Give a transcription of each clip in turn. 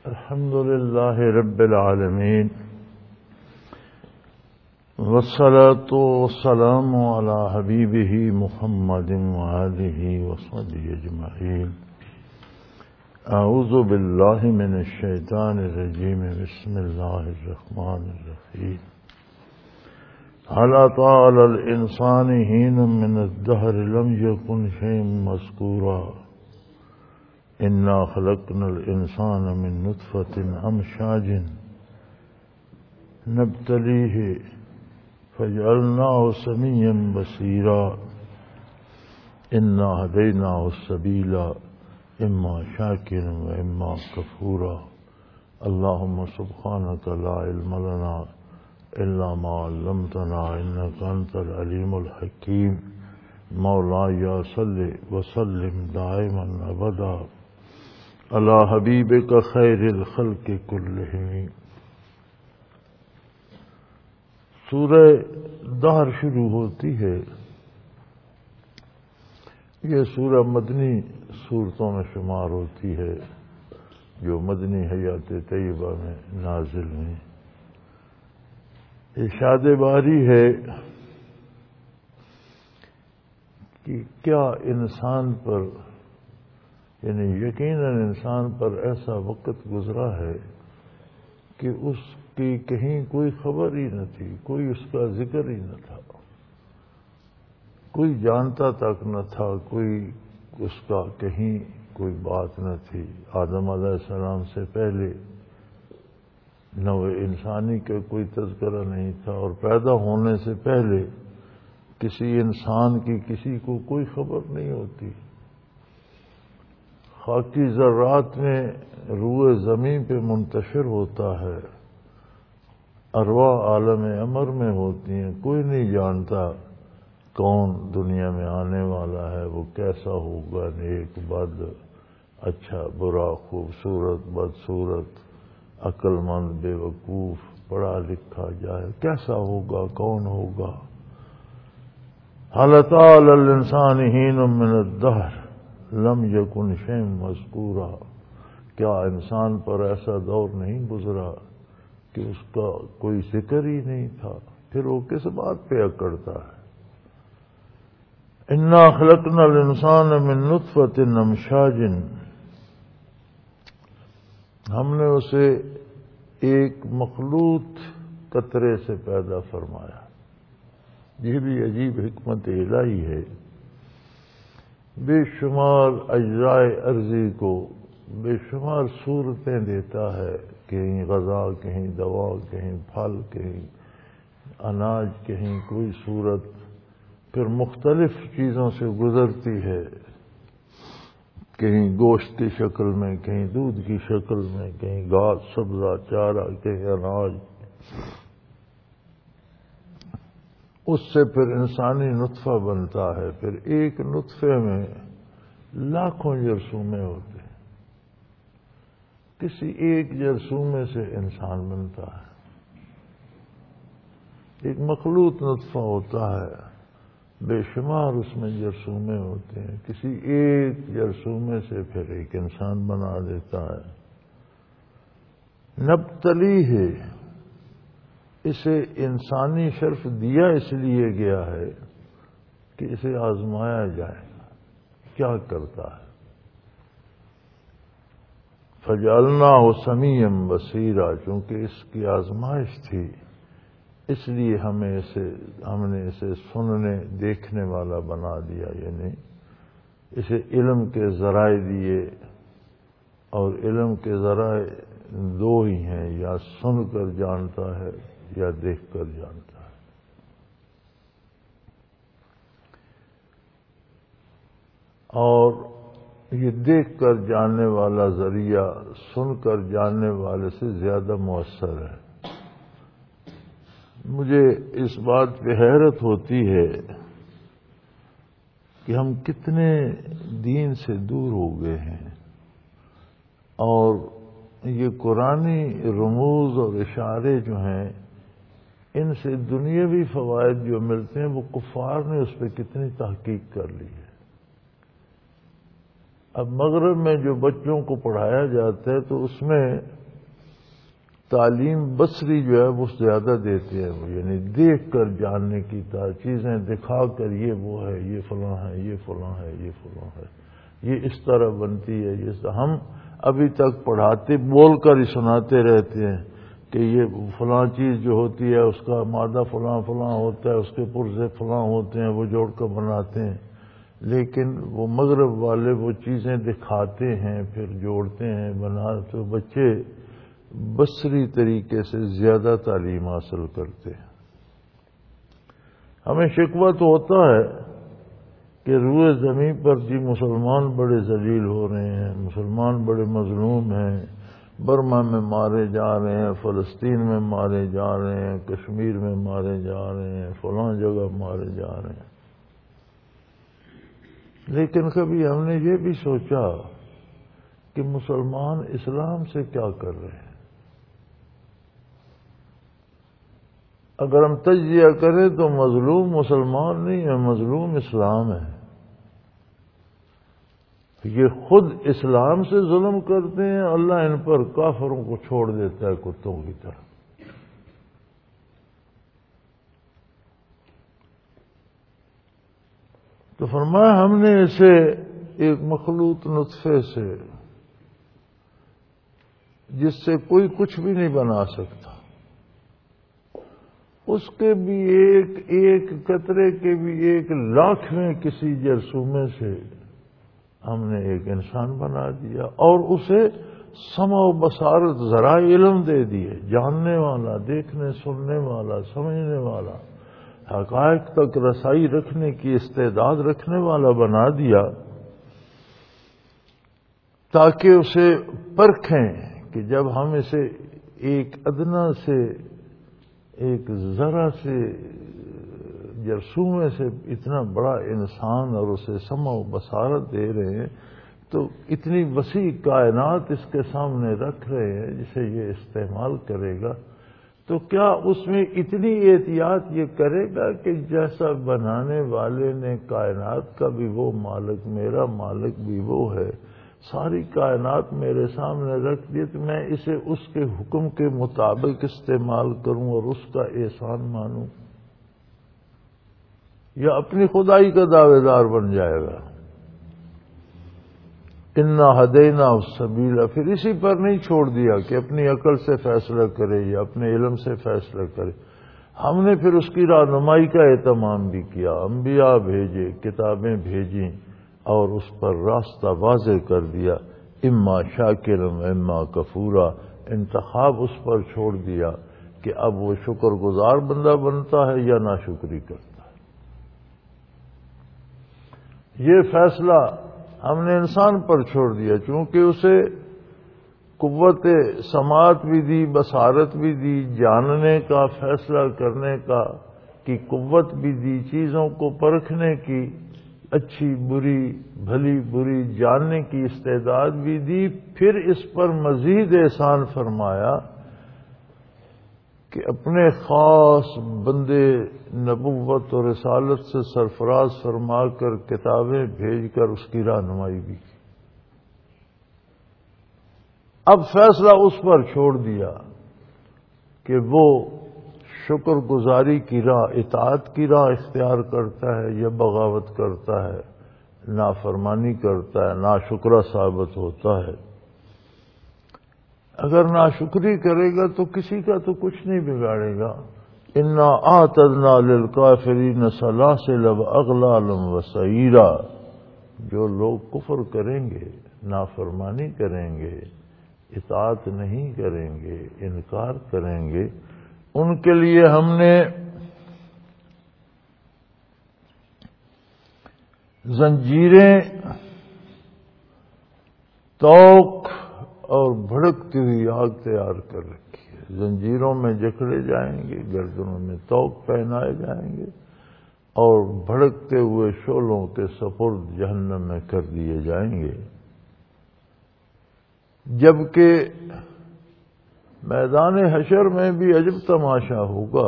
الحمد لله رب العالمين والصلاة والسلام على حبيبه محمد وآله وصحبه أجمعين. أعوذ بالله من الشيطان الرجيم. بسم الله الرحمن الرحيم. هل أتى على الإنسان حين من الدهر لم يكن شيئا مذكورا إنا خلقنا الإنسان من نطفة أمشاج نبتليه فجعلناه سميعا بصيرا إنا هديناه السبيل إما شاكرا وإما كفورا. اللهم سبحانك لا علم لنا إلا ما علمتنا إنك أنت العليم الحكيم. مولاي صل وسلم دائما أبدا على حبیبک خیر الخلق کلہم. سورہ دہر شروع ہوتی ہے. یہ سورہ مدنی صورتوں میں شمار ہوتی ہے جو مدنی حیات طیبہ میں نازل ہوئی. ارشاد باری ہے کہ کیا انسان پر یعنی یقیناً انسان پر ایسا وقت گزرا ہے کہ اس کی کہیں کوئی خبر ہی نہ تھی، کوئی اس کا ذکر ہی نہ تھا، کوئی جانتا تک نہ تھا، کوئی اس کا کہیں کوئی بات نہ تھی. آدم علیہ السلام سے پہلے نوع انسانی کا کوئی تذکرہ نہیں تھا، اور پیدا ہونے سے پہلے کسی انسان کی کسی کو کوئی خبر نہیں ہوتی. خاکی ذرات میں روح زمین پہ منتشر ہوتا ہے، ارواح عالم امر میں ہوتی ہیں. کوئی نہیں جانتا کون دنیا میں آنے والا ہے، وہ کیسا ہوگا، نیک بد، اچھا برا، خوبصورت بدصورت، عقل مند بے وقوف، پڑھا لکھا جائے، کیسا ہوگا، کون ہوگا. هل أتى على الإنسان حين من الدهر لم يكن شيئا مذكورا. کیا انسان پر ایسا دور نہیں گزرا کہ اس کا کوئی ذکر ہی نہیں تھا؟ پھر وہ کس بات پہ اکڑتا ہے. انا خلقنا الانسان من نطفة امشاج. ہم نے اسے ایک مخلوط قطرے سے پیدا فرمایا. یہ بھی عجیب حکمت الہی ہے. بے شمار اجزائے ارضی کو بے شمار صورتیں دیتا ہے، کہیں غذا، کہیں دوا، کہیں پھل، کہیں اناج، کہیں کوئی صورت، پھر مختلف چیزوں سے گزرتی ہے، کہیں گوشت کی شکل میں، کہیں دودھ کی شکل میں، کہیں گھاس سبزہ چارہ، کہیں اناج. اس سے پھر انسانی نطفہ بنتا ہے. پھر ایک نطفے میں لاکھوں جرثومے ہوتے ہیں. کسی ایک جرثومے سے انسان بنتا ہے. ایک مخلوط نطفہ ہوتا ہے، بے شمار اس میں جرثومے ہوتے ہیں. کسی ایک جرثومے سے پھر ایک انسان بنا دیتا ہے. نبتلی ہے، اسے انسانی شرف دیا اس لیے گیا ہے کہ اسے آزمایا جائے کیا کرتا ہے. فجعلناہ سمیعا بصیرا. چونکہ اس کی آزمائش تھی اس لیے ہم نے اسے سننے دیکھنے والا بنا دیا. یعنی اسے علم کے ذرائع دیے، اور علم کے ذرائع دو ہی ہیں، یا سن کر جانتا ہے یا دیکھ کر جانتا ہے. اور یہ دیکھ کر جاننے والا ذریعہ سن کر جاننے والے سے زیادہ مؤثر ہے. مجھے اس بات پہ حیرت ہوتی ہے کہ ہم کتنے دین سے دور ہو گئے ہیں، اور یہ قرآنی رموز اور اشارے جو ہیں ان سے دنیاوی فوائد جو ملتے ہیں وہ کفار نے اس پہ کتنی تحقیق کر لی ہے. اب مغرب میں جو بچوں کو پڑھایا جاتا ہے تو اس میں تعلیم بصری جو ہے وہ زیادہ دیتے ہیں، یعنی دیکھ کر جاننے کی چیزیں دکھا کر یہ وہ ہے، یہ فلاں ہے، یہ فلاں ہے، یہ فلاں ہے، یہ اس طرح بنتی ہے۔ یہ ہم ابھی تک پڑھاتے بول کر ہی سناتے رہتے ہیں کہ یہ فلاں چیز جو ہوتی ہے اس کا مادہ فلاں فلاں ہوتا ہے، اس کے پرزے فلاں ہوتے ہیں، وہ جوڑ کر بناتے ہیں، لیکن وہ مغرب والے وہ چیزیں دکھاتے ہیں پھر جوڑتے ہیں تو بچے بصری طریقے سے زیادہ تعلیم حاصل کرتے ہیں۔ ہمیں شکوہ تو ہوتا ہے کہ روئے زمین پر جی مسلمان بڑے ذلیل ہو رہے ہیں، مسلمان بڑے مظلوم ہیں، برما میں مارے جا رہے ہیں، فلسطین میں مارے جا رہے ہیں، کشمیر میں مارے جا رہے ہیں، فلاں جگہ مارے جا رہے ہیں۔ لیکن کبھی ہم نے یہ بھی سوچا کہ مسلمان اسلام سے کیا کر رہے ہیں؟ اگر ہم تجزیہ کریں تو مظلوم مسلمان نہیں ہے، مظلوم اسلام ہے۔ یہ خود اسلام سے ظلم کرتے ہیں، اللہ ان پر کافروں کو چھوڑ دیتا ہے کتوں کی طرح۔ تو فرمایا ہم نے اسے ایک مخلوط نطفے سے، جس سے کوئی کچھ بھی نہیں بنا سکتا، اس کے بھی ایک قطرے کے بھی 1,00,000ویں کسی جرثومے سے ہم نے ایک انسان بنا دیا، اور اسے سمع و بصارت ذرائع علم دے دیے، جاننے والا، دیکھنے سننے والا، سمجھنے والا، حقائق تک رسائی رکھنے کی استعداد رکھنے والا بنا دیا، تاکہ اسے پرکھیں کہ جب ہم اسے ایک ادنا سے، ایک ذرا سے جرثومے سے اتنا بڑا انسان اور اسے سمع و بصارت دے رہے ہیں، تو اتنی وسیع کائنات اس کے سامنے رکھ رہے ہیں جسے یہ استعمال کرے گا، تو کیا اس میں اتنی احتیاط یہ کرے گا کہ جیسا بنانے والے نے کائنات کا بھی وہ مالک، میرا مالک بھی وہ ہے، ساری کائنات میرے سامنے رکھ دی تو میں اسے اس کے حکم کے مطابق استعمال کروں اور اس کا احسان مانوں، یا اپنی خدائی کا دعوے دار بن جائے گا؟ انا ہدینا السبیل، پھر اسی پر نہیں چھوڑ دیا کہ اپنی عقل سے فیصلہ کرے یا اپنے علم سے فیصلہ کرے، ہم نے پھر اس کی رہنمائی کا اہتمام بھی کیا، انبیاء بھیجے، کتابیں بھیجیں، اور اس پر راستہ واضح کر دیا، اما شاکرا اما کفورا، انتخاب اس پر چھوڑ دیا کہ اب وہ شکر گزار بندہ بنتا ہے یا ناشکری کرتا ہے۔ یہ فیصلہ ہم نے انسان پر چھوڑ دیا، چونکہ اسے قوت سماعت بھی دی، بصارت بھی دی، جاننے کا، فیصلہ کرنے کا کی قوت بھی دی، چیزوں کو پرکھنے کی، اچھی بری بھلی بری جاننے کی استعداد بھی دی، پھر اس پر مزید احسان فرمایا کہ اپنے خاص بندے نبوت اور رسالت سے سرفراز فرما کر کتابیں بھیج کر اس کی رہنمائی بھی کی۔ اب فیصلہ اس پر چھوڑ دیا کہ وہ شکر گزاری کی راہ، اطاعت کی راہ اختیار کرتا ہے یا بغاوت کرتا ہے، نافرمانی کرتا ہے، ناشکرا ثابت ہوتا ہے۔ اگر ناشکری کرے گا تو کسی کا تو کچھ نہیں بگاڑے گا۔ انا اعتدنا للکافرین سلاسل واغلالا وسعیرا، جو لوگ کفر کریں گے، نافرمانی کریں گے، اطاعت نہیں کریں گے، انکار کریں گے، ان کے لیے ہم نے زنجیریں، توق اور بھڑکتی ہوئی آگ تیار کر رکھی ہے، زنجیروں میں جکڑے جائیں گے، گردنوں میں توق پہنائے جائیں گے، اور بھڑکتے ہوئے شعلوں کے سپرد جہنم میں کر دیے جائیں گے۔ جبکہ میدان حشر میں بھی عجب تماشا ہوگا،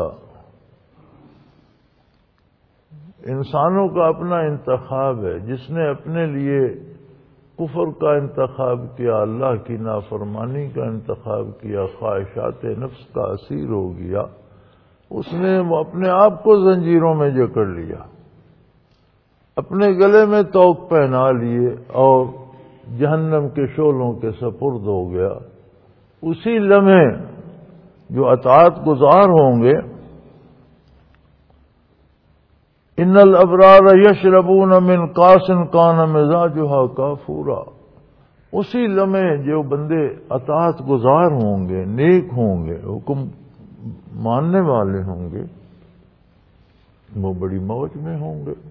انسانوں کا اپنا انتخاب ہے، جس نے اپنے لیے کفر کا انتخاب کیا، اللہ کی نافرمانی کا انتخاب کیا، خواہشات نفس کا اسیر ہو گیا، اس نے اپنے آپ کو زنجیروں میں جکڑ لیا، اپنے گلے میں توق پہنا لیے اور جہنم کے شعلوں کے سپرد ہو گیا۔ اسی لمحے جو اطاعت گزار ہوں گے، ان الابرار یشربون من کاس کان مزاجها کافورا، اسی لمحے جو بندے اطاعت گزار ہوں گے، نیک ہوں گے، حکم ماننے والے ہوں گے، وہ بڑی موج میں ہوں گے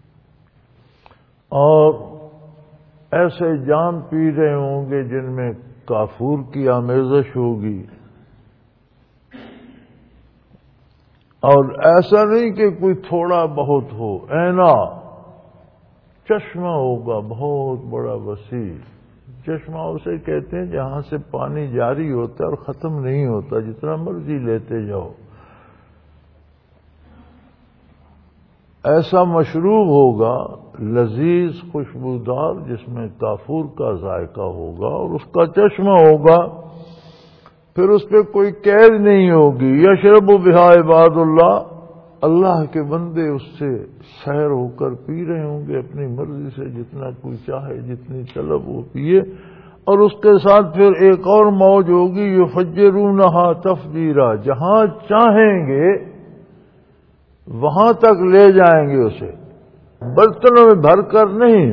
اور ایسے جام پی رہے ہوں گے جن میں کافور کی آمیزش ہوگی، اور ایسا نہیں کہ کوئی تھوڑا بہت ہو، اینا چشمہ ہوگا بہت بڑا وسیع۔ چشمہ اسے کہتے ہیں جہاں سے پانی جاری ہوتا ہے اور ختم نہیں ہوتا، جتنا مرضی لیتے جاؤ، ایسا مشروب ہوگا لذیذ خوشبودار جس میں کافور کا ذائقہ ہوگا اور اس کا چشمہ ہوگا، پھر اس پہ کوئی قید نہیں ہوگی۔ یشرب بہا عباد اللہ، اللہ کے بندے اس سے سیر ہو کر پی رہے ہوں گے اپنی مرضی سے، جتنا کوئی چاہے، جتنی طلب وہ پیے، اور اس کے ساتھ پھر ایک اور موج ہوگی، یفجرونہا تفجیرا، جہاں چاہیں گے وہاں تک لے جائیں گے اسے، برتنوں میں بھر کر نہیں،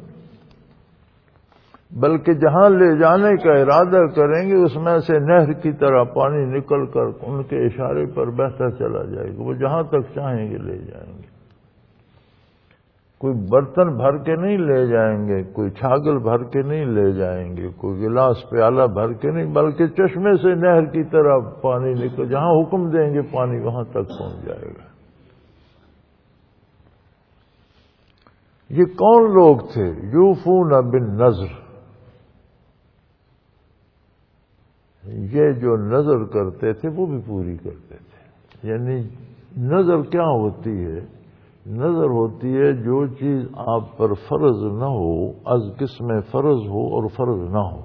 بلکہ جہاں لے جانے کا ارادہ کریں گے اس میں سے نہر کی طرح پانی نکل کر ان کے اشارے پر بہتا چلا جائے گا، وہ جہاں تک چاہیں گے لے جائیں گے۔ کوئی برتن بھر کے نہیں لے جائیں گے، کوئی چھاگل بھر کے نہیں لے جائیں گے، کوئی گلاس پیالہ بھر کے نہیں، بلکہ چشمے سے نہر کی طرح پانی نکل، جہاں حکم دیں گے پانی وہاں تک پہنچ جائے گا۔ یہ کون لوگ تھے؟ یوفون بالنذر، یہ جو نظر کرتے تھے وہ بھی پوری کرتے تھے۔ یعنی نظر کیا ہوتی ہے؟ نظر ہوتی ہے جو چیز آپ پر فرض نہ ہو، از قسم فرض ہو اور فرض نہ ہو۔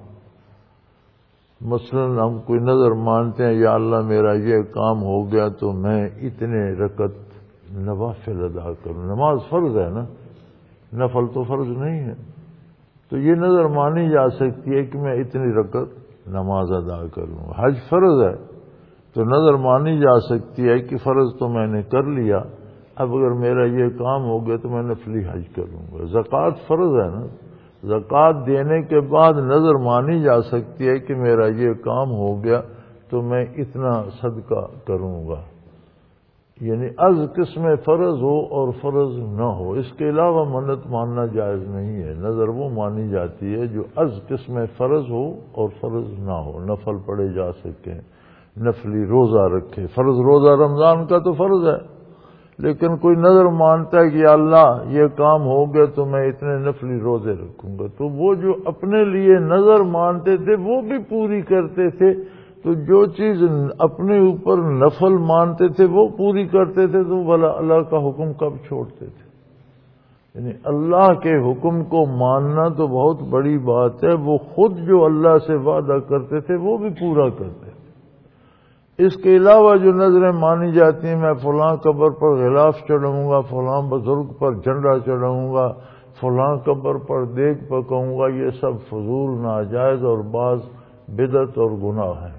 مثلا ہم کوئی نظر مانتے ہیں، یا اللہ میرا یہ کام ہو گیا تو میں اتنے رکعت نوافل ادا کروں، نماز فرض ہے نا، نفل تو فرض نہیں ہے، تو یہ نظر مانی جا سکتی ہے کہ میں اتنی رکعت نماز ادا کروں۔ حج فرض ہے تو نظر مانی جا سکتی ہے کہ فرض تو میں نے کر لیا، اب اگر میرا یہ کام ہو گیا تو میں نفلی حج کروں گا۔ زکوٰۃ فرض ہے نا، زکوٰۃ دینے کے بعد نظر مانی جا سکتی ہے کہ میرا یہ کام ہو گیا تو میں اتنا صدقہ کروں گا۔ یعنی از قسم فرض ہو اور فرض نہ ہو، اس کے علاوہ منت ماننا جائز نہیں ہے۔ نظر وہ مانی جاتی ہے جو از قسم فرض ہو اور فرض نہ ہو، نفل پڑھے جا سکیں، نفلی روزہ رکھے۔ فرض روزہ رمضان کا تو فرض ہے، لیکن کوئی نظر مانتا ہے کہ اللہ یہ کام ہو گیا تو میں اتنے نفلی روزے رکھوں گا، تو وہ جو اپنے لیے نظر مانتے تھے وہ بھی پوری کرتے تھے، تو جو چیز اپنے اوپر نفل مانتے تھے وہ پوری کرتے تھے، تو بھلا اللہ کا حکم کب چھوڑتے تھے؟ یعنی اللہ کے حکم کو ماننا تو بہت بڑی بات ہے، وہ خود جو اللہ سے وعدہ کرتے تھے وہ بھی پورا کرتے تھے۔ اس کے علاوہ جو نظریں مانی جاتی ہیں، میں فلاں قبر پر غلاف چڑھاؤں گا، فلاں بزرگ پر جھنڈا چڑھاؤں گا، فلاں قبر پر دیگ پکاؤں گا، یہ سب فضول، ناجائز اور بعض بدعت اور گناہ ہیں۔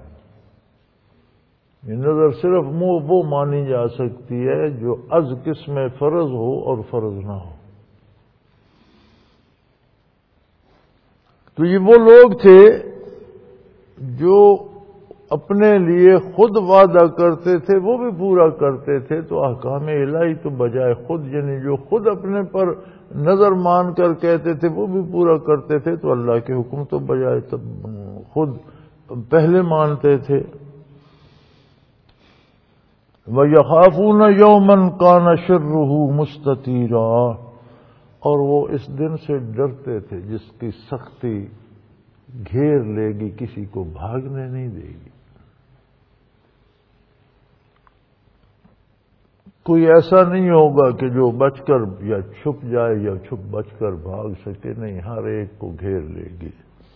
یہ نظر صرف وہ مانی جا سکتی ہے جو از قسم فرض ہو اور فرض نہ ہو۔ تو یہ وہ لوگ تھے جو اپنے لیے خود وعدہ کرتے تھے وہ بھی پورا کرتے تھے، تو احکام الہی تو بجائے خود، یعنی جو خود اپنے پر نظر مان کر کہتے تھے وہ بھی پورا کرتے تھے، تو اللہ کے حکم تو بجائے خود پہلے مانتے تھے۔ وَيَخَافُونَ يَوْمًا كَانَ شَرُّهُ مُسْتَطِيرًا، اور وہ اس دن سے ڈرتے تھے جس کی سختی گھیر لے گی، کسی کو بھاگنے نہیں دے گی۔ کوئی ایسا نہیں ہوگا کہ جو بچ کر یا چھپ جائے یا چھپ بچ کر بھاگ سکے، نہیں، ہر ایک کو گھیر لے گی۔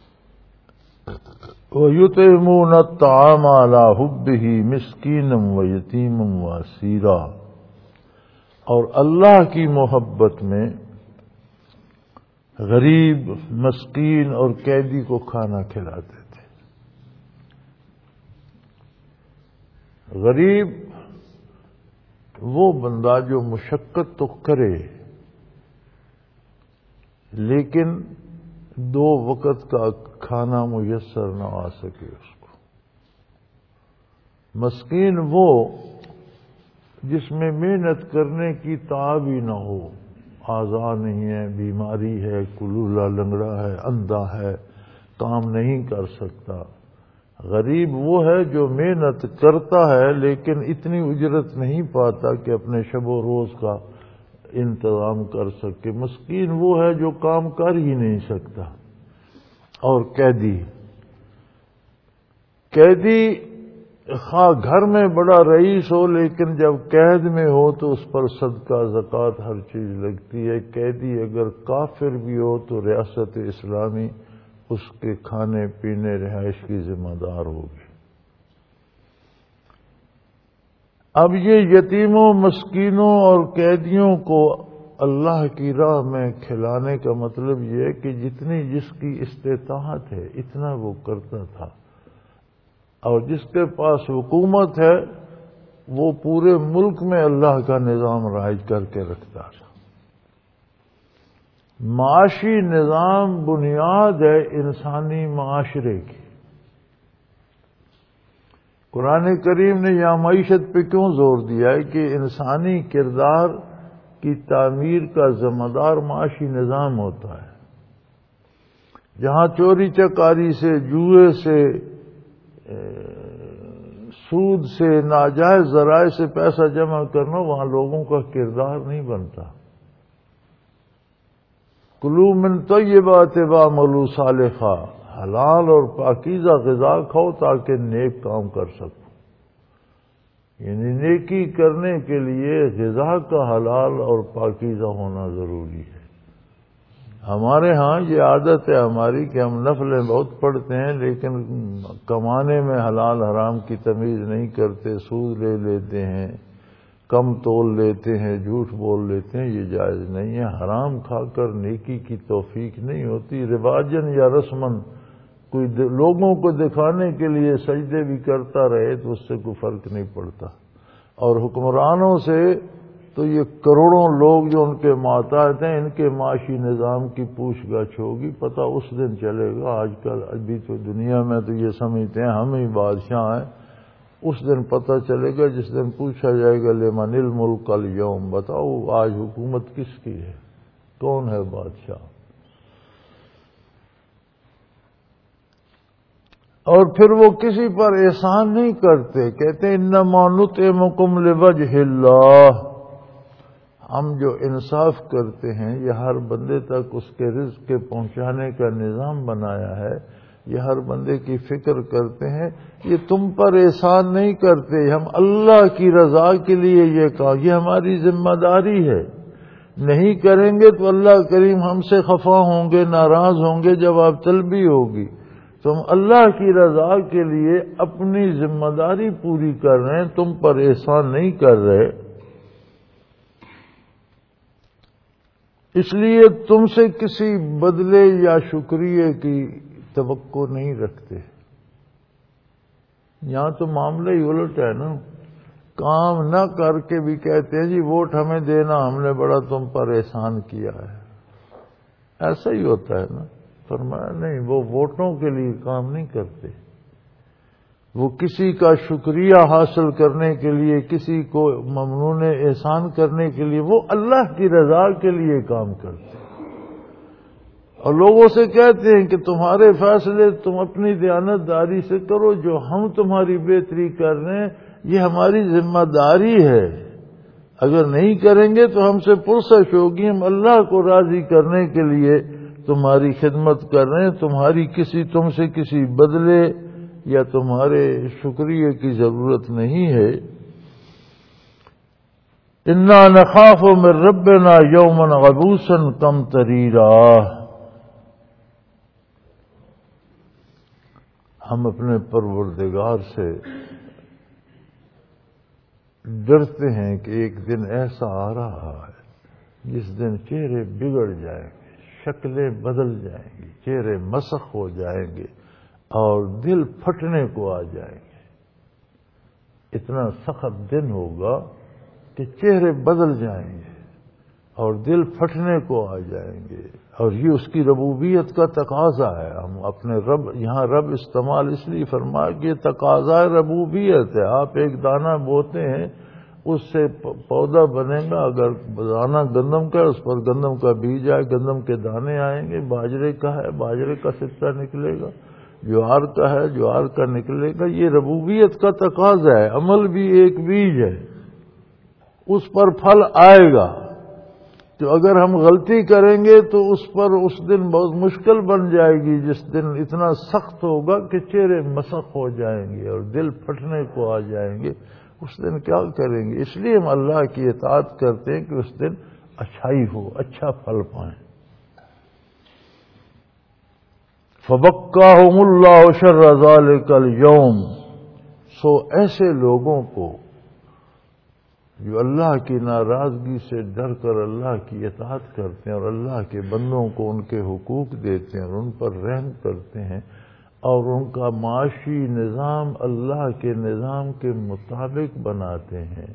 وَيُطْعِمُونَ الطَّعَامَ عَلَىٰ حُبِّهِ مِسْكِينًا وَيَتِيمًا وَأَسِيرًا، اور اللہ کی محبت میں غریب، مسکین اور قیدی کو کھانا کھلاتے تھے۔ غریب وہ بندہ جو مشقت تو کرے لیکن 2 وقت کا کھانا میسر نہ آ سکے اس کو۔ مسکین وہ جس میں محنت کرنے کی تعب ہی نہ ہو، اعضاء نہیں ہے، بیماری ہے، کلولا لنگڑا ہے، اندھا ہے، کام نہیں کر سکتا۔ غریب وہ ہے جو محنت کرتا ہے لیکن اتنی اجرت نہیں پاتا کہ اپنے شب و روز کا انتظام کر سکے۔ مسکین وہ ہے جو کام کر ہی نہیں سکتا۔ اور قیدی خواہ گھر میں بڑا رئیس ہو لیکن جب قید میں ہو تو اس پر صدقہ، زکوٰۃ ہر چیز لگتی ہے۔ قیدی اگر کافر بھی ہو تو ریاست اسلامی اس کے کھانے پینے رہائش کی ذمہ دار ہوگی۔ اب یہ یتیموں، مسکینوں اور قیدیوں کو اللہ کی راہ میں کھلانے کا مطلب یہ ہے کہ جتنی جس کی استطاعت ہے اتنا وہ کرتا تھا، اور جس کے پاس حکومت ہے وہ پورے ملک میں اللہ کا نظام رائج کر کے رکھتا تھا۔ معاشی نظام بنیاد ہے انسانی معاشرے کی۔ قرآن کریم نے یہاں معیشت پہ کیوں زور دیا ہے کہ انسانی کردار کی تعمیر کا ذمہ دار معاشی نظام ہوتا ہے۔ جہاں چوری چکاری سے، جوئے سے، سود سے، ناجائز ذرائع سے پیسہ جمع کرنا، وہاں لوگوں کا کردار نہیں بنتا۔ کلوا من طیبات واعملوا صالحا، حلال اور پاکیزہ غذا کھاؤ تاکہ نیک کام کر سکو۔ یعنی نیکی کرنے کے لیے غذا کا حلال اور پاکیزہ ہونا ضروری ہے۔ ہمارے ہاں یہ عادت ہے ہماری کہ ہم نفلیں بہت پڑھتے ہیں لیکن کمانے میں حلال حرام کی تمیز نہیں کرتے، سود لے لیتے ہیں، کم تول لیتے ہیں، جھوٹ بول لیتے ہیں۔ یہ جائز نہیں ہے۔ حرام کھا کر نیکی کی توفیق نہیں ہوتی۔ رواجن یا رسمن کوئی لوگوں کو دکھانے کے لیے سجدے بھی کرتا رہے تو اس سے کوئی فرق نہیں پڑتا۔ اور حکمرانوں سے تو یہ کروڑوں لوگ جو ان کے ماتحت ہیں، ان کے معاشی نظام کی پوچھ گچھ ہوگی، پتہ اس دن چلے گا۔ آج کل ابھی تو دنیا میں تو یہ سمجھتے ہیں ہم ہی بادشاہ ہیں، اس دن پتہ چلے گا جس دن پوچھا جائے گا لمن الملک اليوم، بتاؤ آج حکومت کس کی ہے، کون ہے بادشاہ۔ اور پھر وہ کسی پر احسان نہیں کرتے، کہتے انما نطعمکم لوجہ اللہ۔ ہم جو انصاف کرتے ہیں یہ ہر بندے تک اس کے رزق کے پہنچانے کا نظام بنایا ہے، یہ ہر بندے کی فکر کرتے ہیں، یہ تم پر احسان نہیں کرتے، ہم اللہ کی رضا کے لیے یہ کہا، یہ ہماری ذمہ داری ہے۔ نہیں کریں گے تو اللہ کریم ہم سے خفا ہوں گے، ناراض ہوں گے، جواب طلبی ہوگی۔ تو ہم اللہ کی رضا کے لیے اپنی ذمہ داری پوری کر رہے ہیں، تم پر احسان نہیں کر رہے، اس لیے تم سے کسی بدلے یا شکریہ کی توقع نہیں رکھتے۔ یہاں تو معاملہ ہی الٹ ہے نا، کام نہ کر کے بھی کہتے ہیں جی ووٹ ہمیں دینا، ہم نے بڑا تم پر احسان کیا ہے۔ ایسا ہی ہوتا ہے نا۔ فرمایا نہیں، وہ ووٹوں کے لیے کام نہیں کرتے، وہ کسی کا شکریہ حاصل کرنے کے لیے، کسی کو ممنون احسان کرنے کے لیے، وہ اللہ کی رضا کے لیے کام کرتے ہیں۔ اور لوگوں سے کہتے ہیں کہ تمہارے فیصلے تم اپنی دیانتداری سے کرو، جو ہم تمہاری بہتری کر رہے ہیں یہ ہماری ذمہ داری ہے، اگر نہیں کریں گے تو ہم سے پرسش ہوگی، ہم اللہ کو راضی کرنے کے لیے تمہاری خدمت کر رہے ہیں، تم سے کسی بدلے یا تمہارے شکریہ کی ضرورت نہیں ہے۔ انا نخاف من ربنا یوما عبوسا قمطریرا، ہم اپنے پروردگار سے ڈرتے ہیں کہ ایک دن ایسا آ رہا ہے جس دن چہرے بگڑ جائیں گے، شکلیں بدل جائیں گی، چہرے مسخ ہو جائیں گے اور دل پھٹنے کو آ جائیں گے۔ اتنا سخت دن ہوگا کہ چہرے بدل جائیں گے اور دل پھٹنے کو آ جائیں گے، اور یہ اس کی ربوبیت کا تقاضا ہے۔ ہم اپنے رب، یہاں رب استعمال اس لیے فرمایا کہ یہ تقاضا ربوبیت ہے۔ آپ ایک دانہ بوتے ہیں، اس سے پودا بنے گا، اگر دانہ گندم کا ہے اس پر گندم کا بیج آئے، گندم کے دانے آئیں گے، باجرے کا ہے باجرے کا سکہ نکلے گا، جوار کا ہے جوار کا نکلے گا۔ یہ ربوبیت کا تقاضا ہے۔ عمل بھی ایک بیج ہے، اس پر پھل آئے گا۔ تو اگر ہم غلطی کریں گے تو اس پر اس دن بہت مشکل بن جائے گی، جس دن اتنا سخت ہوگا کہ چہرے مسخ ہو جائیں گے اور دل پھٹنے کو آ جائیں گے۔ اس دن کیا کریں گے؟ اس لیے ہم اللہ کی اطاعت کرتے ہیں کہ اس دن اچھائی ہو، اچھا پھل پائیں۔ فَبَقَّاهُمُ اللَّهُ شَرَّ ذَلِكَ الْيَوْمِ، سو ایسے لوگوں کو جو اللہ کی ناراضگی سے ڈر کر اللہ کی اطاعت کرتے ہیں اور اللہ کے بندوں کو ان کے حقوق دیتے ہیں اور ان پر رحم کرتے ہیں اور ان کا معاشی نظام اللہ کے نظام کے مطابق بناتے ہیں۔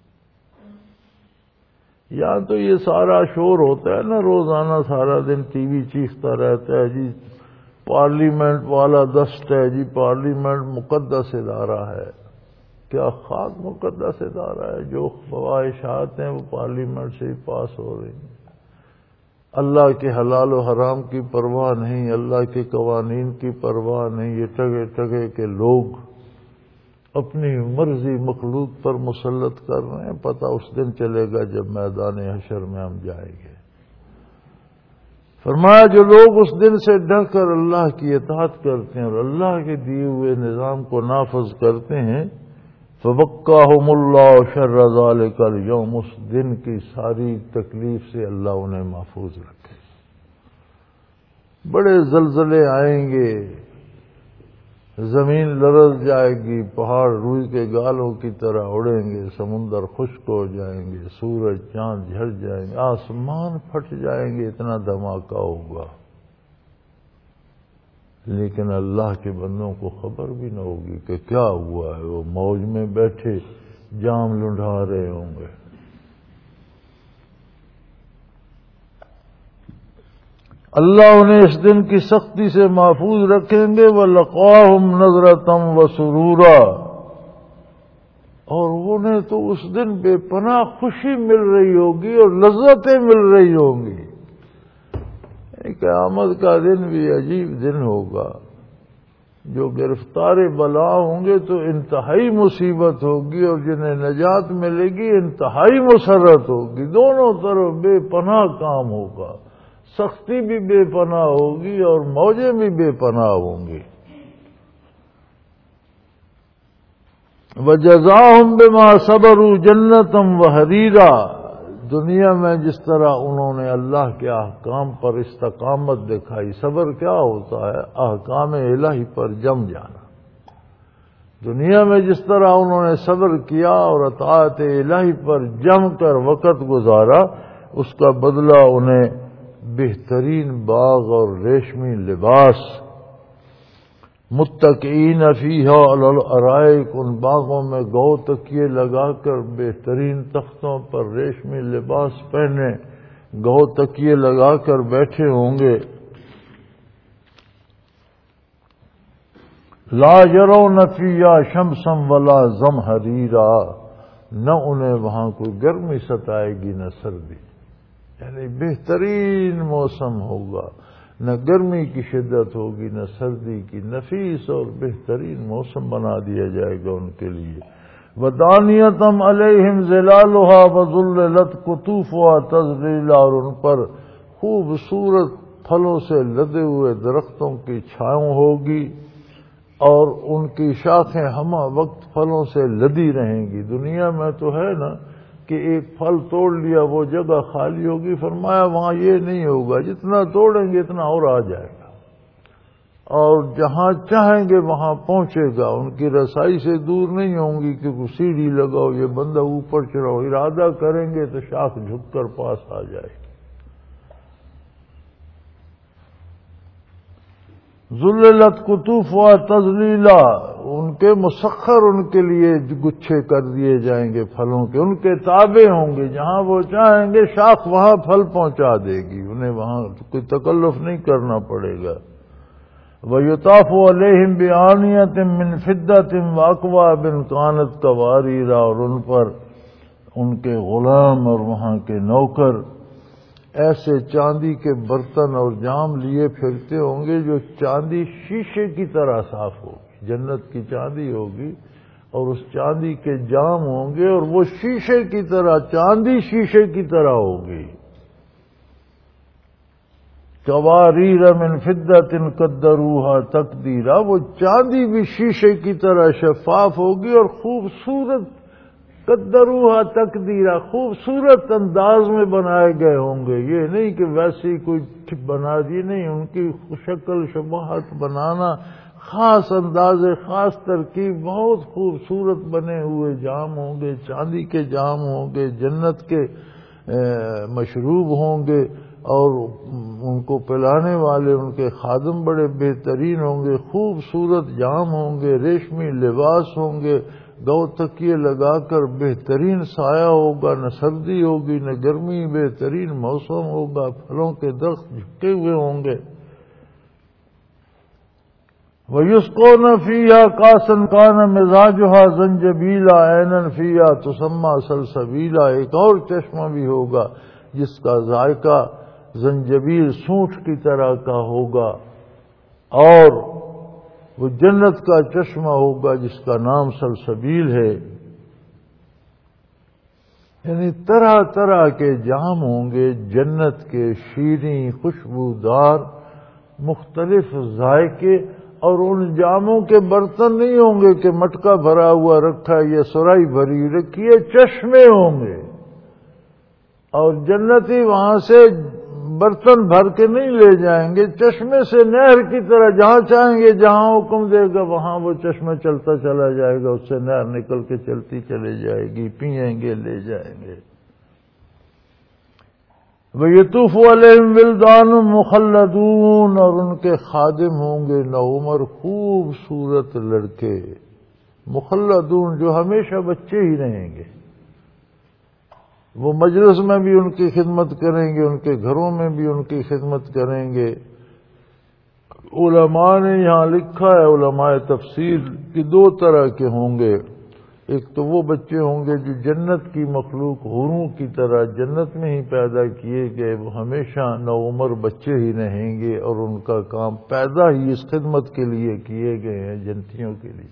یا تو یہ سارا شور ہوتا ہے نا، روزانہ سارا دن ٹی وی چیختا رہتا ہے جی پارلیمنٹ والا دست ہے، جی پارلیمنٹ مقدس ادارہ ہے۔ کیا خاک مقدس ادارہ ہے؟ جو خواہشات ہیں وہ پارلیمنٹ سے ہی پاس ہو رہی ہیں۔ اللہ کے حلال و حرام کی پرواہ نہیں، اللہ کے قوانین کی پرواہ نہیں، یہ ٹگے ٹگے کے لوگ اپنی مرضی مخلوق پر مسلط کر رہے ہیں۔ پتہ اس دن چلے گا جب میدان حشر میں ہم جائیں گے۔ فرمایا جو لوگ اس دن سے ڈر کر اللہ کی اطاعت کرتے ہیں اور اللہ کے دیے ہوئے نظام کو نافذ کرتے ہیں، فَبَقَّاهُمُ اللَّهُ شَرَّ ذَلِكَ الْيَوْمِ، اس دن کی ساری تکلیف سے اللہ انہیں محفوظ رکھے۔ بڑے زلزلے آئیں گے، زمین لرز جائے گی، پہاڑ روئی کے گالوں کی طرح اڑیں گے، سمندر خشک ہو جائیں گے، سورج چاند جھڑ جائیں گے، آسمان پھٹ جائیں گے، اتنا دھماکہ ہوگا۔ لیکن اللہ کے بندوں کو خبر بھی نہ ہوگی کہ کیا ہوا ہے۔ وہ موج میں بیٹھے جام لنڈھا رہے ہوں گے۔ اللہ انہیں اس دن کی سختی سے محفوظ رکھیں گے۔ وَلَقَاهُمْ نَظْرَةً وَسُرُورًا، اور انہیں تو اس دن بے پناہ خوشی مل رہی ہوگی اور لذتیں مل رہی ہوں گی۔ قیامت کا دن بھی عجیب دن ہوگا۔ جو گرفتار بلا ہوں گے تو انتہائی مصیبت ہوگی، اور جنہیں نجات ملے گی انتہائی مسرت ہوگی۔ دونوں طرف بے پناہ کام ہوگا، سختی بھی بے پناہ ہوگی اور موجیں بھی بے پناہ ہوں گی۔ وَجَزَاهُمْ بِمَا صَبَرُوا جَنَّةً وَحَرِيرًا، دنیا میں جس طرح انہوں نے اللہ کے احکام پر استقامت دکھائی، صبر کیا ہوتا ہے؟ احکام الہی پر جم جانا۔ دنیا میں جس طرح انہوں نے صبر کیا اور اطاعت الہی پر جم کر وقت گزارا، اس کا بدلہ انہیں بہترین باغ اور ریشمی لباس، متکئین فیہا علی الارائک، ان باغوں میں گو تکیے لگا کر بہترین تختوں پر ریشمی لباس پہنے گو تکیے لگا کر بیٹھے ہوں گے۔ لا یرون فیہا شمسا ولا زمہریرا، نہ انہیں وہاں کوئی گرمی ستائے گی نہ سردی، یعنی بہترین موسم ہوگا، نہ گرمی کی شدت ہوگی نہ سردی کی، نفیس اور بہترین موسم بنا دیا جائے گا ان کے لیے۔ وَدَانِيَةً عَلَيْهِمْ ظِلَالُهَا وَظُلِّلَتْ قُطُوفُهَا تَذْلِيلًا، اور ان پر خوبصورت پھلوں سے لدے ہوئے درختوں کی چھاؤں ہوگی اور ان کی شاخیں ہمہ وقت پھلوں سے لدی رہیں گی۔ دنیا میں تو ہے نا کہ ایک پھل توڑ لیا وہ جگہ خالی ہوگی، فرمایا وہاں یہ نہیں ہوگا، جتنا توڑیں گے اتنا اور آ جائے گا، اور جہاں چاہیں گے وہاں پہنچے گا، ان کی رسائی سے دور نہیں ہوں گی کہ کوئی سیڑھی لگاؤ یہ بندہ اوپر چڑھاؤ، ارادہ کریں گے تو شاخ جھک کر پاس آ جائے گی۔ ذللت قطوفها تذلیلا، ان کے مسخر ان کے لیے گچھے کر دیے جائیں گے پھلوں کے، ان کے تابع ہوں گے، جہاں وہ چاہیں گے شاخ وہاں پھل پہنچا دے گی، انہیں وہاں کوئی تکلف نہیں کرنا پڑے گا۔ وَيُطَافُ عَلَيْهِمْ بِآنِيَةٍ مِّن فِضَّةٍ وَأَكْوَابٍ كَانَتْ قَوَارِيرَ، اور ان پر ان کے غلام اور وہاں کے نوکر ایسے چاندی کے برتن اور جام لیے پھرتے ہوں گے جو چاندی شیشے کی طرح صاف ہوگی، جنت کی چاندی ہوگی اور اس چاندی کے جام ہوں گے اور وہ شیشے کی طرح، چاندی شیشے کی طرح ہوگی۔ قواریر من فضة قدروها تقدیرا، وہ چاندی بھی شیشے کی طرح شفاف ہوگی اور خوبصورت، قدروها تقدیرا، خوبصورت انداز میں بنائے گئے ہوں گے، یہ نہیں کہ ویسے ہی کوئی بنا دی، نہیں، ان کی شکل شباہت بنانا، خاص انداز، خاص ترکیب، بہت خوبصورت بنے ہوئے جام ہوں گے، چاندی کے جام ہوں گے، جنت کے مشروب ہوں گے، اور ان کو پلانے والے ان کے خادم بڑے بہترین ہوں گے، خوبصورت جام ہوں گے، ریشمی لباس ہوں گے، گو تکیے لگا کر بہترین سایہ ہوگا، نہ سردی ہوگی نہ گرمی، بہترین موسم ہوگا، پھلوں کے درخت جھکے ہوئے ہوں گے۔ وَيُسْقَوْنَ فِيهَا كَأْسًا كَانَ مِزَاجُهَا زَنْجَبِيلًا عَيْنًا فِيهَا تُسَمَّى سَلْسَبِيلًا، ایک اور چشمہ بھی ہوگا جس کا ذائقہ زنجبیل، سونٹ کی طرح کا ہوگا، اور وہ جنت کا چشمہ ہوگا جس کا نام سلسبیل ہے۔ یعنی طرح طرح کے جام ہوں گے جنت کے، شیریں، خوشبودار، مختلف ذائقے، اور ان جاموں کے برتن نہیں ہوں گے کہ مٹکا بھرا ہوا رکھا ہے یا سرائی بھری رکھی ہے، چشمے ہوں گے، اور جنتی وہاں سے برتن بھر کے نہیں لے جائیں گے، چشمے سے نہر کی طرح، جہاں چاہیں گے، جہاں حکم دے گا وہاں وہ چشمہ چلتا چلا جائے گا، اس سے نہر نکل کے چلتی چلی جائے گی، پئیں گے، لے جائیں گے۔ وَيَطُوفُ عَلَيْهِمْ وِلْدَانٌ مُخَلَّدُونَ، اور ان کے خادم ہوں گے نوعمر خوبصورت لڑکے، مخلدون، جو ہمیشہ بچے ہی رہیں گے، وہ مجلس میں بھی ان کی خدمت کریں گے، ان کے گھروں میں بھی ان کی خدمت کریں گے۔ علماء نے یہاں لکھا ہے، علماء تفسیر، کہ دو طرح کے ہوں گے، ایک تو وہ بچے ہوں گے جو جنت کی مخلوق حوروں کی طرح جنت میں ہی پیدا کیے گئے، وہ ہمیشہ نوعمر بچے ہی رہیں گے، اور ان کا کام پیدا ہی اس خدمت کے لیے کیے گئے ہیں، جنتیوں کے لیے۔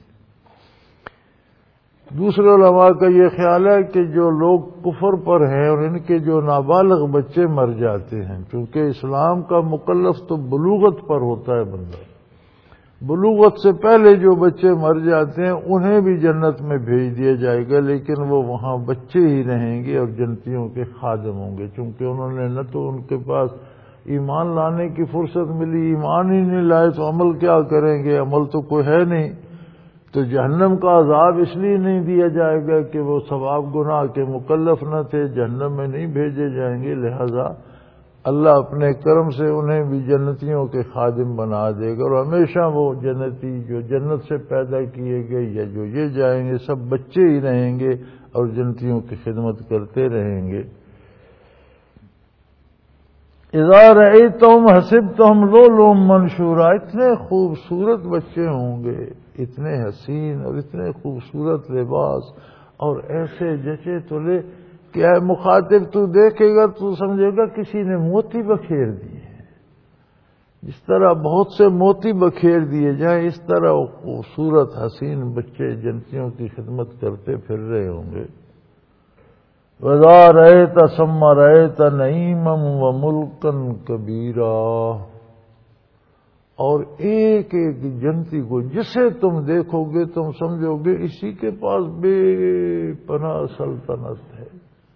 دوسرے علماء کا یہ خیال ہے کہ جو لوگ کفر پر ہیں اور ان کے جو نابالغ بچے مر جاتے ہیں، چونکہ اسلام کا مکلف تو بلوغت پر ہوتا ہے بندہ، بلوغت سے پہلے جو بچے مر جاتے ہیں انہیں بھی جنت میں بھیج دیا جائے گا، لیکن وہ وہاں بچے ہی رہیں گے اور جنتیوں کے خادم ہوں گے، چونکہ انہوں نے نہ تو ان کے پاس ایمان لانے کی فرصت ملی، ایمان ہی نہیں لائے تو عمل کیا کریں گے، عمل تو کوئی ہے نہیں، تو جہنم کا عذاب اس لیے نہیں دیا جائے گا کہ وہ ثواب گناہ کے مکلف نہ تھے، جہنم میں نہیں بھیجے جائیں گے، لہذا اللہ اپنے کرم سے انہیں بھی جنتیوں کے خادم بنا دے گا، اور ہمیشہ وہ جنتی جو جنت سے پیدا کیے گئے یا جو یہ جائیں گے سب بچے ہی رہیں گے اور جنتیوں کی خدمت کرتے رہیں گے۔ اذا رأیتہم حسبتہم لؤلؤا منثورا، اتنے خوبصورت بچے ہوں گے، اتنے حسین اور اتنے خوبصورت لباس، اور ایسے جچے تلے کہ اے مخاطب تو دیکھے گا تو سمجھے گا کسی نے موتی بکھیر دیے، جس طرح بہت سے موتی بکھیر دیے جائیں، اس طرح خوبصورت حسین بچے جنتیوں کی خدمت کرتے پھر رہے ہوں گے۔ وَإِذَا رَأَيْتَ ثَمَّ رَأَيْتَ نَعِيمًا وَمُلْكًا كَبِيرًا، اور ایک ایک جنتی کو جسے تم دیکھو گے تم سمجھو گے اسی کے پاس بے پناہ سلطنت ہے،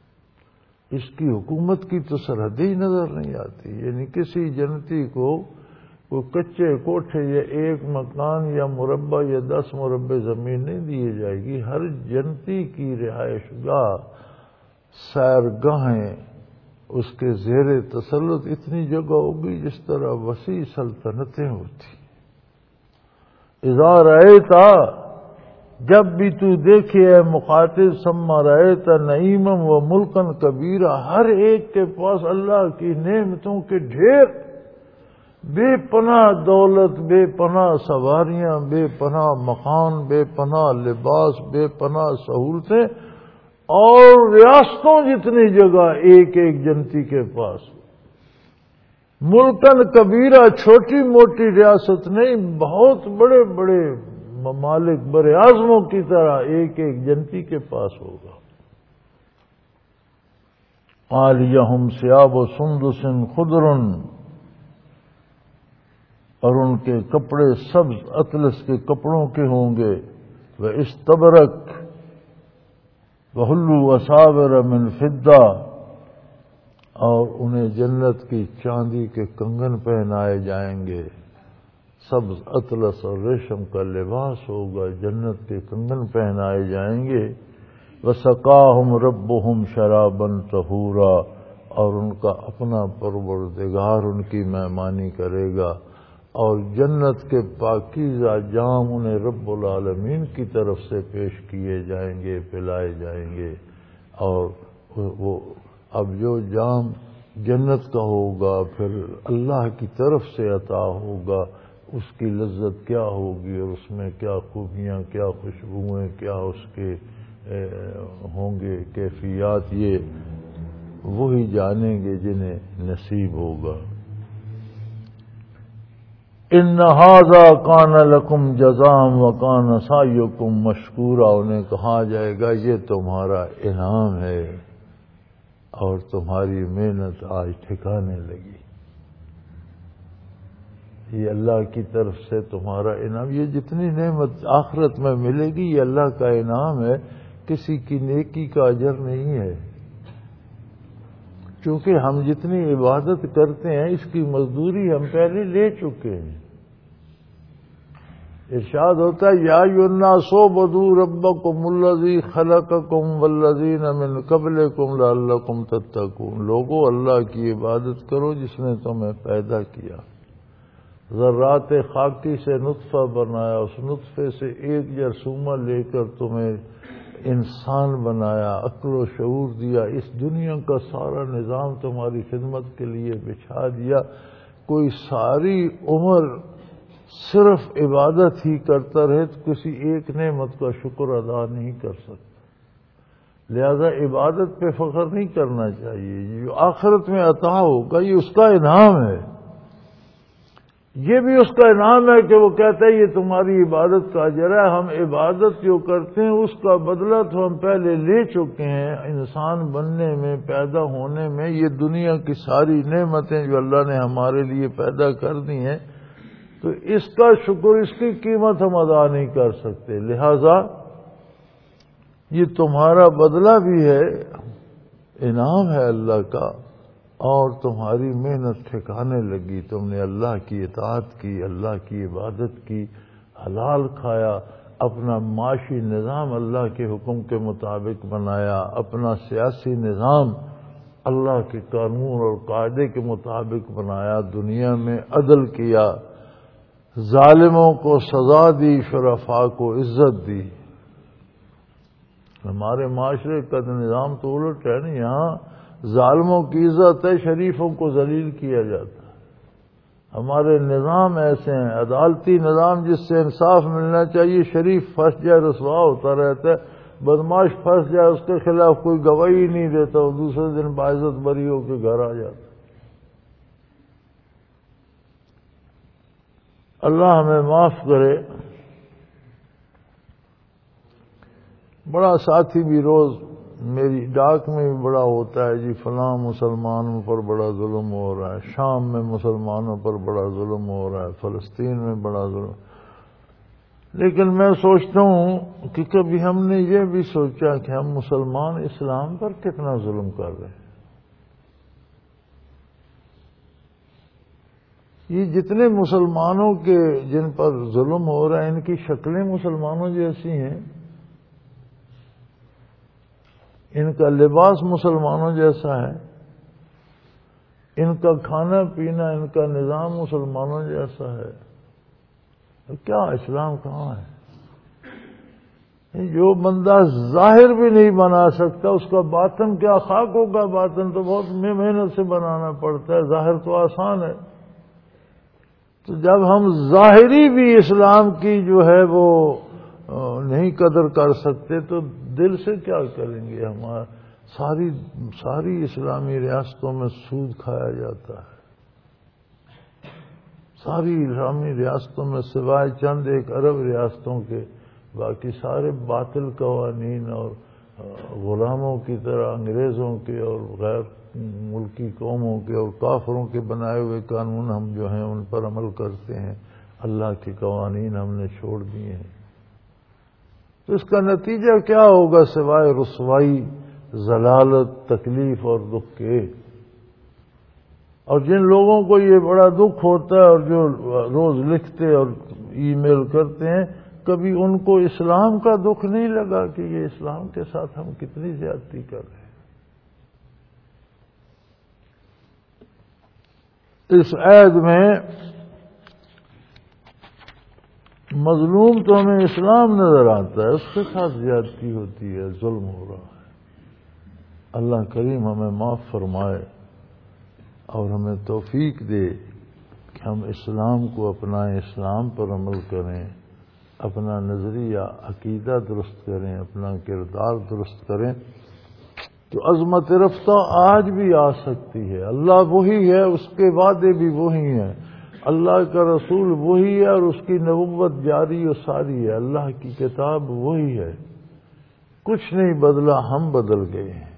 اس کی حکومت کی تو سرحد ہی نظر نہیں آتی. یعنی کسی جنتی کو کوئی کچے کوٹھے یا ایک مکان یا مربع یا 10 مربع زمین نہیں دی جائے گی. ہر جنتی کی رہائش گاہ، سیرگاہیں، اس کے زیر تسلط اتنی جگہ ہوگی جس طرح وسیع سلطنتیں ہوتی. اذا رأیتا، جب بھی تو دیکھے اے مخاطب، ثم رأیتا نعیما و ملکا کبیرا، ہر ایک کے پاس اللہ کی نعمتوں کے ڈھیر، بے پناہ دولت، بے پناہ سواریاں، بے پناہ مکان، بے پناہ لباس، بے پناہ سہولتیں، اور ریاستوں جتنی جگہ ایک ایک جنتی کے پاس. ملکن کبیرہ، چھوٹی موٹی ریاست نہیں، بہت بڑے بڑے ممالک بر اعظموں کی طرح ایک ایک جنتی کے پاس ہوگا. عالیہم ثیاب سندس خضر، اور ان کے کپڑے سبز اطلس کے کپڑوں کے ہوں گے. واستبرق وحلوا اساور من فضہ، اور انہیں جنت کی چاندی کے کنگن پہنائے جائیں گے. سبز اطلس اور ریشم کا لباس ہوگا، جنت کے کنگن پہنائے جائیں گے. وسقاہم ربہم شرابا طہورا، اور ان کا اپنا پروردگار ان کی مہمانی کرے گا، اور جنت کے پاکیزہ جام انہیں رب العالمین کی طرف سے پیش کیے جائیں گے، پلائے جائیں گے. اور وہ اب جو جام جنت کا ہوگا پھر اللہ کی طرف سے عطا ہوگا، اس کی لذت کیا ہوگی، اور اس میں کیا خوبیاں، کیا خوشبوئیں، کیا اس کے ہوں گے کیفیات، یہ وہی جانیں گے جنہیں نصیب ہوگا. ان ھذا کان لکم جزاء وکان سعیکم مشکورا، انہیں کہا جائے گا یہ تمہارا انعام ہے اور تمہاری محنت آج ٹھکانے لگی. یہ اللہ کی طرف سے تمہارا انعام، یہ جتنی نعمت آخرت میں ملے گی یہ اللہ کا انعام ہے، کسی کی نیکی کا اجر نہیں ہے. چونکہ ہم جتنی عبادت کرتے ہیں اس کی مزدوری ہم پہلے لے چکے ہیں. ارشاد ہوتا ہے یا ایھا الناس اعبدوا ربکم الذی خلقکم والذین من قبلکم لعلکم تتقون، لوگو اللہ کی عبادت کرو جس نے تمہیں پیدا کیا، ذرات خاکی سے نطفہ بنایا، اس نطفے سے ایک جرثومہ لے کر تمہیں انسان بنایا، عقل و شعور دیا، اس دنیا کا سارا نظام تمہاری خدمت کے لیے بچھا دیا. کوئی ساری عمر صرف عبادت ہی کرتا رہے تو کسی ایک نعمت کا شکر ادا نہیں کر سکتا. لہذا عبادت پہ فخر نہیں کرنا چاہیے. جو آخرت میں عطا ہوگا یہ اس کا انعام ہے. یہ بھی اس کا انعام ہے کہ وہ کہتا ہے یہ تمہاری عبادت کا اجر ہے. ہم عبادت جو کرتے ہیں اس کا بدلہ تو ہم پہلے لے چکے ہیں. انسان بننے میں، پیدا ہونے میں، یہ دنیا کی ساری نعمتیں جو اللہ نے ہمارے لیے پیدا کر دی ہیں، تو اس کا شکر، اس کی قیمت ہم ادا نہیں کر سکتے. لہذا یہ تمہارا بدلہ بھی ہے، انعام ہے اللہ کا، اور تمہاری محنت ٹھکانے لگی. تم نے اللہ کی اطاعت کی، اللہ کی عبادت کی، حلال کھایا، اپنا معاشی نظام اللہ کے حکم کے مطابق بنایا، اپنا سیاسی نظام اللہ کے قانون اور قاعدے کے مطابق بنایا، دنیا میں عدل کیا، ظالموں کو سزا دی، شرفاء کو عزت دی. ہمارے معاشرے کا نظام تو الٹ ہے نا. یہاں ظالموں کی عزت ہے، شریفوں کو ذلیل کیا جاتا ہے. ہمارے نظام ایسے ہیں، عدالتی نظام جس سے انصاف ملنا چاہیے، شریف پھنس جائے رسوا ہوتا رہتا ہے، بدماش پھنس جائے اس کے خلاف کوئی گواہی نہیں دیتا، اور دوسرے دن باعزت بری ہو کے گھر آ جاتا. اللہ ہمیں معاف کرے. بڑا ساتھی بھی روز میری ڈاک میں بھی بڑا ہوتا ہے، جی فلاں مسلمانوں پر بڑا ظلم ہو رہا ہے، شام میں مسلمانوں پر بڑا ظلم ہو رہا ہے، فلسطین میں بڑا ظلم. لیکن میں سوچتا ہوں کہ کبھی ہم نے یہ بھی سوچا کہ ہم مسلمان اسلام پر کتنا ظلم کر رہے ہیں. یہ جتنے مسلمانوں کے جن پر ظلم ہو رہا ہے ان کی شکلیں مسلمانوں جیسی ہیں، ان کا لباس مسلمانوں جیسا ہے، ان کا کھانا پینا، ان کا نظام مسلمانوں جیسا ہے، تو کیا اسلام کہاں ہے؟ جو بندہ ظاہر بھی نہیں بنا سکتا اس کا باطن کیا خاک ہوگا؟ باطن تو بہت محنت سے بنانا پڑتا ہے، ظاہر تو آسان ہے۔ تو جب ہم ظاہری بھی اسلام کی جو ہے وہ نہیں قدر کر سکتے تو دل سے کیا کریں گے؟ ہمارا ساری اسلامی ریاستوں میں سود کھایا جاتا ہے، ساری اسلامی ریاستوں میں سوائے چند ایک عرب ریاستوں کے باقی سارے باطل قوانین اور غلاموں کی طرح انگریزوں کے اور غیر ملکی قوموں کے اور کافروں کے بنائے ہوئے قانون ہم جو ہیں ان پر عمل کرتے ہیں، اللہ کے قوانین ہم نے چھوڑ دیے ہیں۔ تو اس کا نتیجہ کیا ہوگا سوائے رسوائی، ضلالت، تکلیف اور دکھ کے؟ اور جن لوگوں کو یہ بڑا دکھ ہوتا ہے اور جو روز لکھتے اور ای میل کرتے ہیں، کبھی ان کو اسلام کا دکھ نہیں لگا کہ یہ اسلام کے ساتھ ہم کتنی زیادتی کر رہے ہیں؟ اس عید میں مظلوم تو ہمیں اسلام نظر آتا ہے، اس کے ساتھ زیادتی ہوتی ہے، ظلم ہو رہا ہے۔ اللہ کریم ہمیں معاف فرمائے اور ہمیں توفیق دے کہ ہم اسلام کو اپنائیں، اسلام پر عمل کریں، اپنا نظریہ عقیدہ درست کریں، اپنا کردار درست کریں، تو عظمت رفتہ آج بھی آ سکتی ہے۔ اللہ وہی ہے، اس کے وعدے بھی وہی ہیں، اللہ کا رسول وہی ہے اور اس کی نبوت جاری و ساری ہے، اللہ کی کتاب وہی ہے، کچھ نہیں بدلا، ہم بدل گئے ہیں۔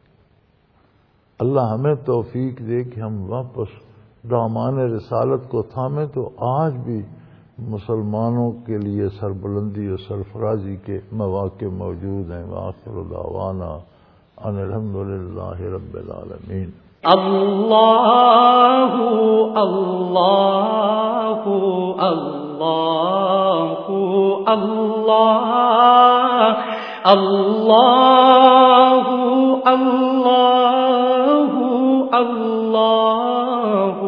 اللہ ہمیں توفیق دے کہ ہم واپس دامان رسالت کو تھامیں، تو آج بھی مسلمانوں کے لیے سربلندی اور سرفرازی کے مواقع موجود ہیں۔ وآخر دعوانا ان الحمدللہ رب العالمین۔ اللہ اللہ اللہ اللہ اللہ اللہ اللہ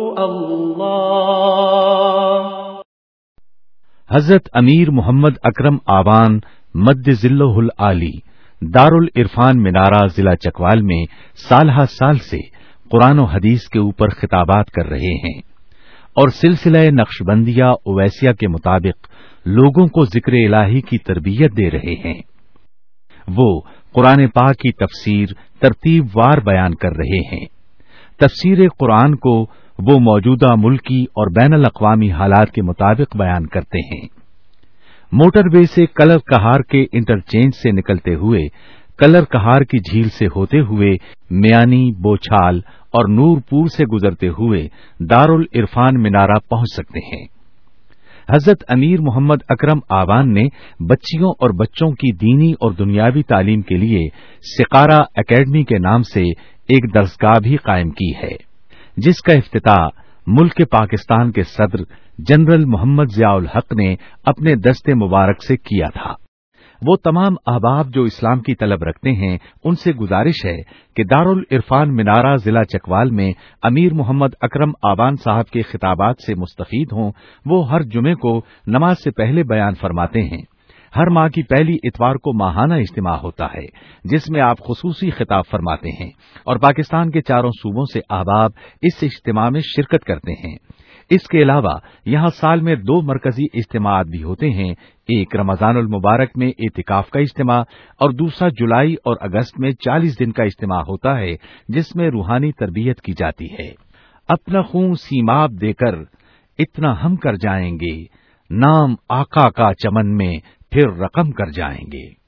اللہ۔ حضرت امیر محمد اکرم آوان مد ذلہ العالی دارالعرفان منارہ ضلع چکوال میں سالہ سال سے قرآن و حدیث کے اوپر خطابات کر رہے ہیں اور سلسلہ نقشبندیہ اویسیہ کے مطابق لوگوں کو ذکر الہی کی تربیت دے رہے ہیں۔ وہ قرآن پاک کی تفسیر ترتیب وار بیان کر رہے ہیں۔ تفسیر قرآن کو وہ موجودہ ملکی اور بین الاقوامی حالات کے مطابق بیان کرتے ہیں۔ موٹر وے سے کلر کہار کے انٹرچینج سے نکلتے ہوئے کلر کہار کی جھیل سے ہوتے ہوئے میانی، بوچھال اور نور پور سے گزرتے ہوئے دارالعرفان منارہ پہنچ سکتے ہیں۔ حضرت امیر محمد اکرم آوان نے بچیوں اور بچوں کی دینی اور دنیاوی تعلیم کے لیے سقارہ اکیڈمی کے نام سے ایک درسگاہ بھی قائم کی ہے، جس کا افتتاح ملک پاکستان کے صدر جنرل محمد ضیاء الحق نے اپنے دست مبارک سے کیا تھا۔ وہ تمام احباب جو اسلام کی طلب رکھتے ہیں ان سے گزارش ہے کہ دارالعرفان منارہ ضلع چکوال میں امیر محمد اکرم آوان صاحب کے خطابات سے مستفید ہوں۔ وہ ہر جمعے کو نماز سے پہلے بیان فرماتے ہیں۔ ہر ماہ کی پہلی اتوار کو ماہانہ اجتماع ہوتا ہے جس میں آپ خصوصی خطاب فرماتے ہیں اور پاکستان کے چاروں صوبوں سے احباب اس اجتماع میں شرکت کرتے ہیں۔ اس کے علاوہ یہاں سال میں 2 مرکزی اجتماعات بھی ہوتے ہیں، ایک رمضان المبارک میں اعتکاف کا اجتماع اور دوسرا جولائی اور اگست میں 40 دن کا اجتماع ہوتا ہے جس میں روحانی تربیت کی جاتی ہے۔ اپنا خون سیماب دے کر اتنا ہم کر جائیں گے، نام آقا کا چمن میں پھر رقم کر جائیں گے۔